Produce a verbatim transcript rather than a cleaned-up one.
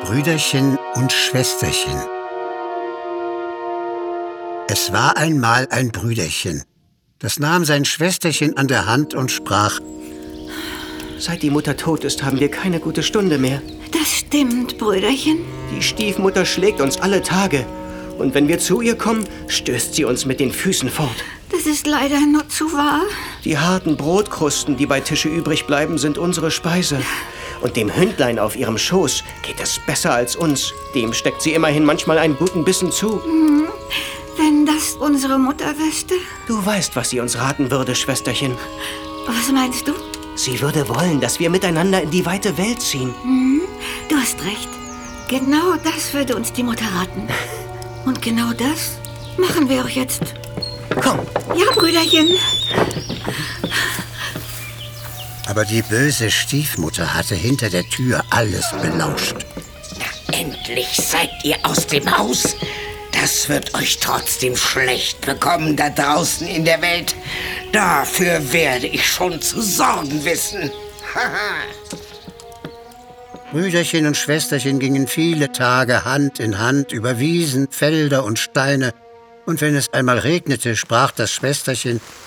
Brüderchen und Schwesterchen. Es war einmal ein Brüderchen. Das nahm sein Schwesterchen an der Hand und sprach: Seit die Mutter tot ist, haben wir keine gute Stunde mehr. Das stimmt, Brüderchen. Die Stiefmutter schlägt uns alle Tage. Und wenn wir zu ihr kommen, stößt sie uns mit den Füßen fort. Das ist leider nur zu wahr. Die harten Brotkrusten, die bei Tische übrig bleiben, sind unsere Speise. Und dem Hündlein auf ihrem Schoß geht es besser als uns. Dem steckt sie immerhin manchmal einen guten Bissen zu. Hm, wenn das unsere Mutter wüsste. Du weißt, was sie uns raten würde, Schwesterchen. Was meinst du? Sie würde wollen, dass wir miteinander in die weite Welt ziehen. Hm, du hast recht. Genau das würde uns die Mutter raten. Und genau das machen wir auch jetzt. Komm. Ja, Brüderchen. Aber die böse Stiefmutter hatte hinter der Tür alles belauscht. Na, endlich seid ihr aus dem Haus. Das wird euch trotzdem schlecht bekommen da draußen in der Welt. Dafür werde ich schon zu sorgen wissen. Brüderchen und Schwesterchen gingen viele Tage Hand in Hand über Wiesen, Felder und Steine. Und wenn es einmal regnete, sprach das Schwesterchen: